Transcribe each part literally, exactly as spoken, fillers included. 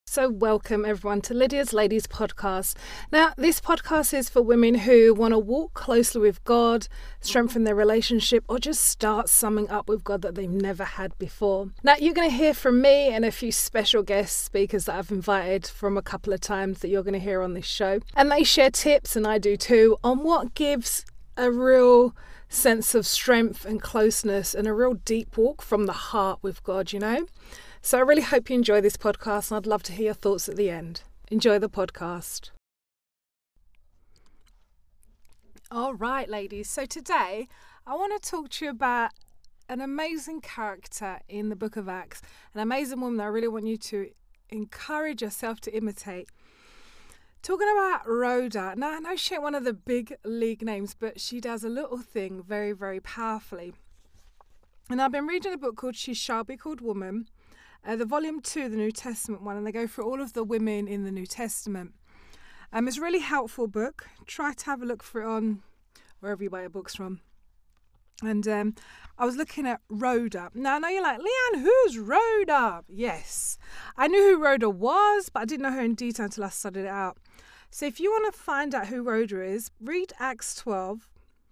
So welcome everyone to Lydia's Ladies podcast. Now, this podcast is for women who want to walk closely with God, strengthen their relationship, or just start summing up with God that they've never had before. Now, you're going to hear from me and a few special guest speakers that I've invited from a couple of times that you're going to hear on this show. And they share tips, and I do too, on what gives a real sense of strength and closeness and a real deep walk from the heart with God, you know? So I really hope you enjoy this podcast, and I'd love to hear your thoughts at the end. Enjoy the podcast. All right, ladies. So today I want to talk to you about an amazing character in the book of Acts, an amazing woman that I really want you to encourage yourself to imitate. Talking about Rhoda. Now, I know she ain't one of the big league names, but she does a little thing very, very powerfully. And I've been reading a book called She Shall Be Called Woman. Uh, the volume two, the New Testament one, and they go through all of the women in the New Testament. Um, it's a really helpful book. Try to have a look for it on wherever you buy your books from. And um, I was looking at Rhoda. Now, I know you're like, Leanne, who's Rhoda? Yes, I knew who Rhoda was, but I didn't know her in detail until I studied it out. So if you want to find out who Rhoda is, read Acts twelve.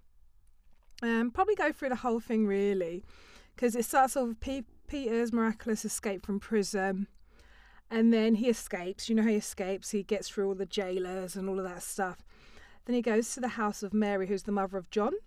Um, probably go through the whole thing, really, because it starts off with people. Peter's miraculous escape from prison, and then he escapes. You know how he escapes? He gets through all the jailers and all of that stuff. Then he goes to the house of Mary, who's the mother of John.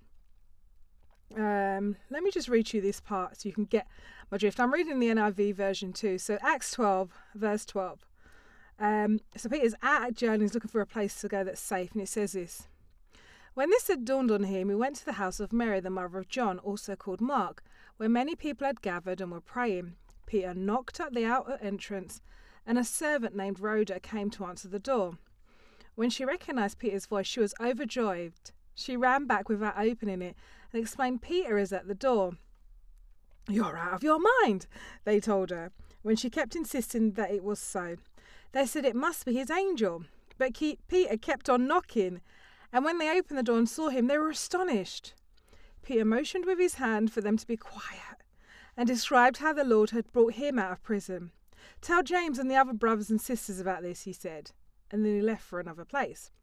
Um, let me just read you this part so you can get my drift. I'm reading the N I V version too. So Acts twelve, verse twelve. Um, so Peter's out at journey, he's looking for a place to go that's safe, and it says this. When this had dawned on him, he went to the house of Mary, the mother of John, also called Mark, where many people had gathered and were praying. Peter knocked at the outer entrance, and a servant named Rhoda came to answer the door. When she recognized Peter's voice, she was overjoyed. She ran back without opening it and explained, Peter is at the door. You're out of your mind, they told her, when she kept insisting that it was so. They said it must be his angel, but Peter kept on knocking, and when they opened the door and saw him, they were astonished. Peter motioned with his hand for them to be quiet and described how the Lord had brought him out of prison. Tell James and the other brothers and sisters about this, he said, and then he left for another place.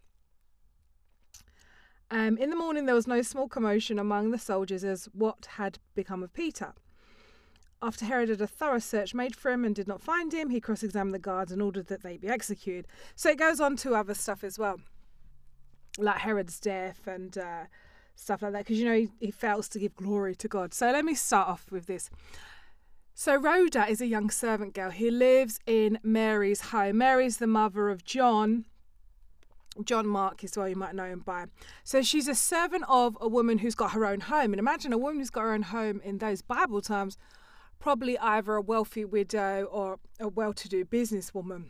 Um, in the morning, there was no small commotion among the soldiers as what had become of Peter. After Herod had a thorough search made for him and did not find him, he cross-examined the guards and ordered that they be executed. So it goes on to other stuff as well, like Herod's death and uh, stuff like that, because, you know, he, he fails to give glory to God. So let me start off with this. So Rhoda is a young servant girl who lives in Mary's home. Mary's the mother of John. John Mark is what you might know him by. So she's a servant of a woman who's got her own home. And imagine a woman who's got her own home in those Bible times, probably either a wealthy widow or a well-to-do businesswoman.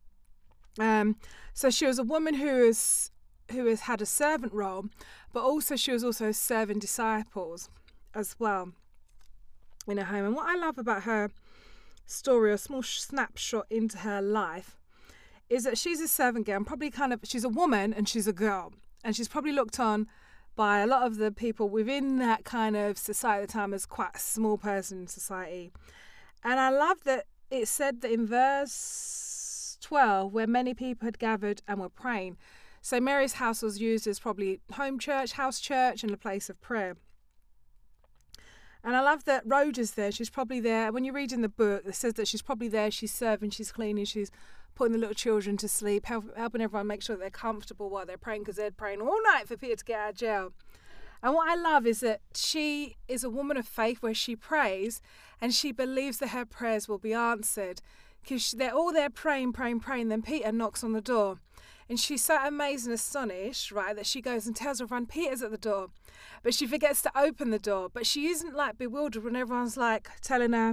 Um, so she was a woman who is... who has had a servant role, but also she was also serving disciples as well in her home. And what I love about her story, a small snapshot into her life, is that she's a servant girl and probably kind of, she's a woman and she's a girl, and she's probably looked on by a lot of the people within that kind of society at the time as quite a small person in society. And I love that it said that in verse twelve, where many people had gathered and were praying. So Mary's house was used as probably home church, house church, and a place of prayer. And I love that Rhoda's there. She's probably there. When you read in the book, it says that she's probably there. She's serving, she's cleaning, she's putting the little children to sleep, help, helping everyone make sure that they're comfortable while they're praying, because they're praying all night for Peter to get out of jail. And what I love is that she is a woman of faith where she prays and she believes that her prayers will be answered, because they're all there praying, praying, praying. Then Peter knocks on the door. And she's so amazed and astonished, right, that she goes and tells everyone Peter's at the door. But she forgets to open the door. But she isn't like bewildered when everyone's like telling her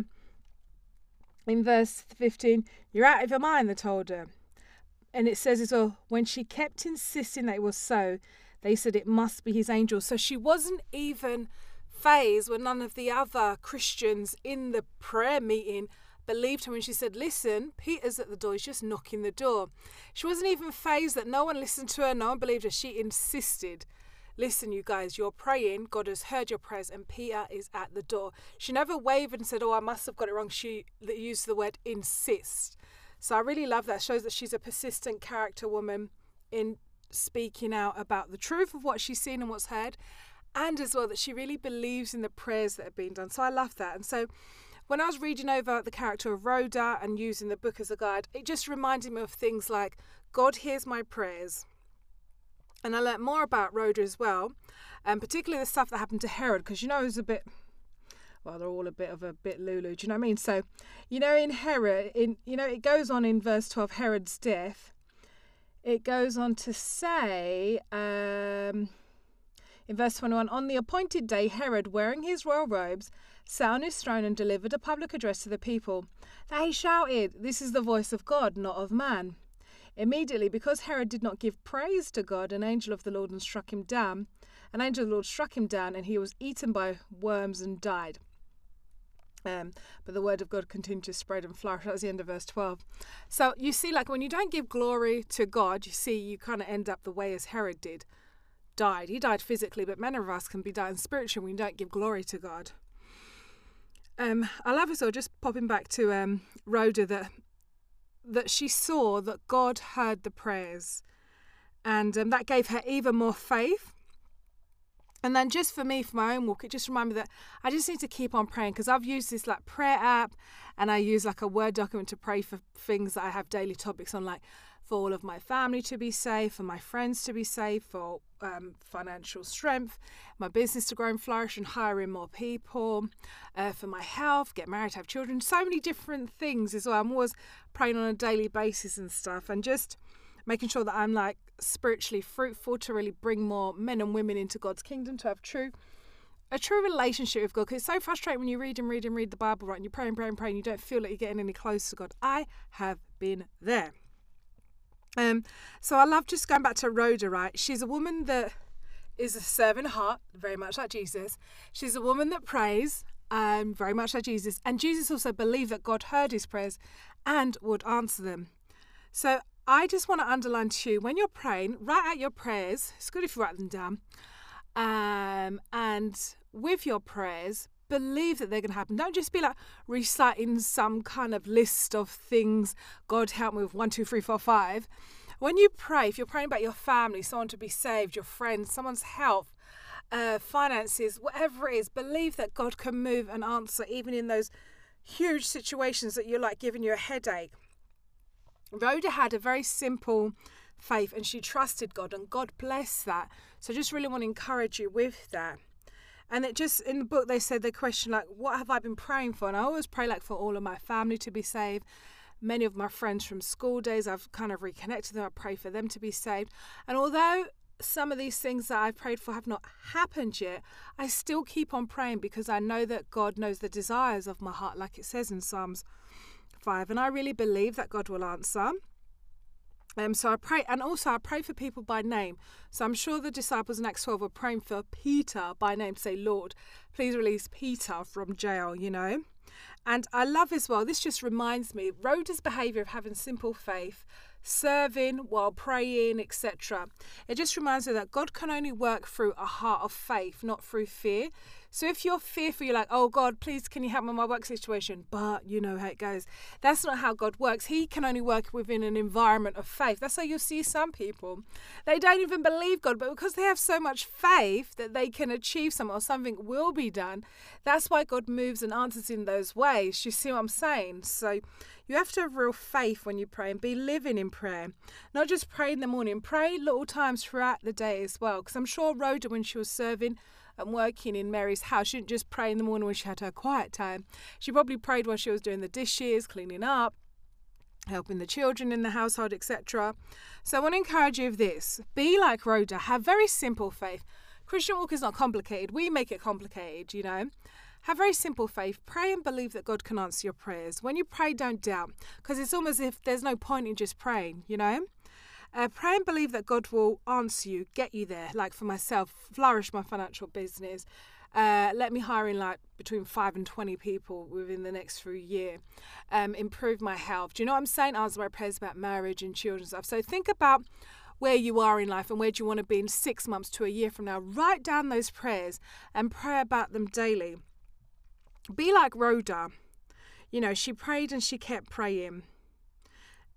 in verse fifteen, you're out of your mind, they told her. And it says as well, when she kept insisting that it was so, they said it must be his angel. So she wasn't even fazed when none of the other Christians in the prayer meeting believed her when she said, listen, Peter's at the door, he's just knocking the door. She wasn't even fazed that no one listened to her, no one believed her. She insisted, listen, you guys, you're praying, God has heard your prayers, and Peter is at the door. She never wavered and said, oh, I must have got it wrong. She used the word insist. So I really love that. It shows that she's a persistent character woman in speaking out about the truth of what she's seen and what's heard, and as well that she really believes in the prayers that have been done. So I love that. And so when I was reading over the character of Rhoda and using the book as a guide, it just reminded me of things like, God hears my prayers. And I learnt more about Rhoda as well, and particularly the stuff that happened to Herod, because, you know, it was a bit, well, they're all a bit of a bit lulu, do you know what I mean? So, you know, in Herod, in you know, it goes on in verse twelve, Herod's death, it goes on to say, um, in verse twenty-one, on the appointed day, Herod, wearing his royal robes, sat on his throne and delivered a public address to the people. They shouted, "This is the voice of God, not of man." Immediately, because Herod did not give praise to God, an angel of the Lord and struck him down. An angel of the Lord struck him down, and he was eaten by worms and died. Um, but the word of God continued to spread and flourish. That's the end of verse twelve. So you see, like, when you don't give glory to God, you see, you kind of end up the way as Herod did. Died. He died physically, but many of us can be dying spiritually when we don't give glory to God. Um, I love it. So just popping back to um, Rhoda, that that she saw that God heard the prayers, and um, that gave her even more faith. And then just for me, for my own walk, it just reminded me that I just need to keep on praying, because I've used this like prayer app, and I use like a Word document to pray for things that I have daily topics on, like for all of my family to be safe, for my friends to be safe, for um, financial strength, my business to grow and flourish and hiring more people, uh, for my health, get married, have children, so many different things as well. I'm always praying on a daily basis and stuff, and just making sure that I'm like spiritually fruitful to really bring more men and women into God's kingdom, to have true a true relationship with God. Because it's so frustrating when you read and read and read the Bible, right, and you pray and pray and pray and you don't feel like you're getting any closer to God. I have been there. Um, so I love just going back to Rhoda, right? She's a woman that is a servant heart, very much like Jesus. She's a woman that prays, um, very much like Jesus. And Jesus also believed that God heard his prayers and would answer them. So I just want to underline to you, when you're praying, write out your prayers. It's good if you write them down. Um, and with your prayers, believe that they're going to happen. Don't just be like reciting some kind of list of things. God help me with one, two, three, four, five. When you pray, if you're praying about your family, someone to be saved, your friends, someone's health, uh, finances, whatever it is, believe that God can move and answer even in those huge situations that you're like giving you a headache. Rhoda had a very simple faith, and she trusted God, and God blessed that. So I just really want to encourage you with that. And it just, in the book, they said the question, like, what have I been praying for? And I always pray, like, for all of my family to be saved. Many of my friends from school days, I've kind of reconnected them. I pray for them to be saved. And although some of these things that I've prayed for have not happened yet, I still keep on praying, because I know that God knows the desires of my heart, like it says in Psalms five. And I really believe that God will answer. Um, so I pray, and also I pray for people by name. So I'm sure the disciples in Acts twelve were praying for Peter by name, to say, Lord, please release Peter from jail, you know. And I love as well, this just reminds me, Rhoda's behaviour of having simple faith, serving while praying, et cetera. It just reminds me that God can only work through a heart of faith, not through fear. So if you're fearful, you're like, oh God, please, can you help me with my work situation? But you know how it goes. That's not how God works. He can only work within an environment of faith. That's how you'll see some people. They don't even believe God, but because they have so much faith that they can achieve something, or something will be done, that's why God moves and answers in those ways. You see what I'm saying? So you have to have real faith when you pray, and be living in prayer. Not just pray in the morning, pray little times throughout the day as well. Because I'm sure Rhoda, when she was serving and working in Mary's house, she didn't just pray in the morning when she had her quiet time. She probably prayed while she was doing the dishes, cleaning up, helping the children in the household, et cetera. So I want to encourage you with this. Be like Rhoda. Have very simple faith. Christian walk is not complicated. We make it complicated, you know. Have very simple faith. Pray and believe that God can answer your prayers. When you pray, don't doubt, because it's almost as if there's no point in just praying, you know. Uh, pray and believe that God will answer you, get you there. Like for myself, flourish my financial business. Uh, let me hire in like between five and twenty people within the next few years. Um, improve my health. Do you know what I'm saying? Answer my prayers about marriage and children and stuff. So think about where you are in life and where do you want to be in six months to a year from now. Write down those prayers and pray about them daily. Be like Rhoda. You know, she prayed and she kept praying.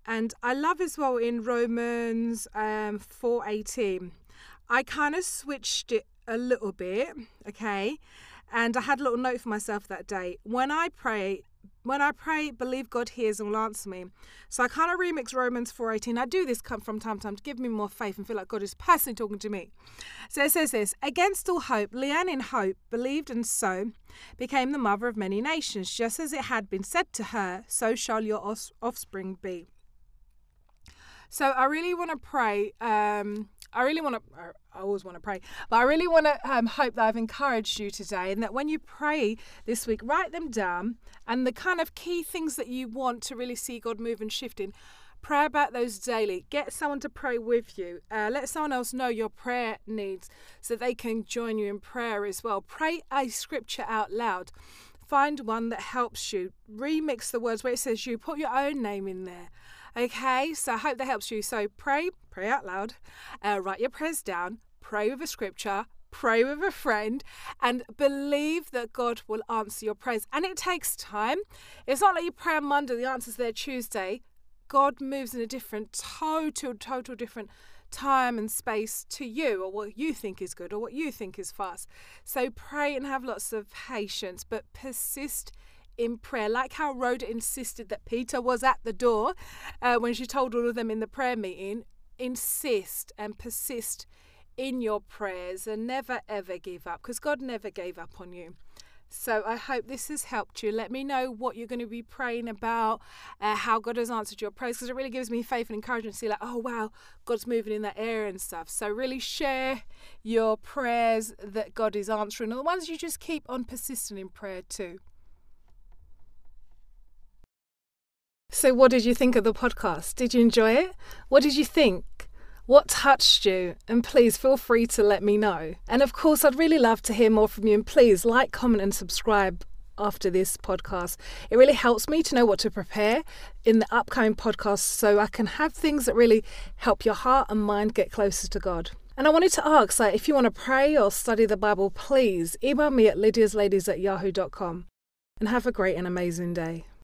And I love as well in Romans um, four eighteen. I kind of switched it a little bit, okay? And I had a little note for myself that day. When I pray, when I pray, believe God hears and will answer me. So I kind of remix Romans four eighteen. I do this come from time to time to give me more faith and feel like God is personally talking to me. So it says this: against all hope, Leanne in hope believed, and so became the mother of many nations. Just as it had been said to her, so shall your os- offspring be. So I really want to pray. Um, I really want to, I always want to pray, but I really want to um, hope that I've encouraged you today, and that when you pray this week, write them down, and the kind of key things that you want to really see God move and shift in. Pray about those daily. Get someone to pray with you. Uh, let someone else know your prayer needs so they can join you in prayer as well. Pray a scripture out loud. Find one that helps you. Remix the words where it says you. Put your own name in there. Okay, so I hope that helps you. So pray, pray out loud, uh, write your prayers down, pray with a scripture, pray with a friend, and believe that God will answer your prayers. And it takes time. It's not like you pray on Monday, the answer's there Tuesday. God moves in a different, total, total different time and space to you, or what you think is good, or what you think is fast. So pray and have lots of patience, but persist in prayer. Like how Rhoda insisted that Peter was at the door uh, when she told all of them in the prayer meeting. Insist and persist in your prayers and never ever give up, because God never gave up on you. So I hope this has helped you. Let me know what you're going to be praying about, uh, how God has answered your prayers, because it really gives me faith and encouragement to see like, oh wow, God's moving in that area and stuff. So really share your prayers that God is answering, and the ones you just keep on persisting in prayer too. So what did you think of the podcast? Did you enjoy it? What did you think? What touched you? And please feel free to let me know. And of course, I'd really love to hear more from you. And please like, comment and subscribe after this podcast. It really helps me to know what to prepare in the upcoming podcasts, so I can have things that really help your heart and mind get closer to God. And I wanted to ask, like, if you want to pray or study the Bible, please email me at lydiasladies at yahoo dot com. And have a great and amazing day.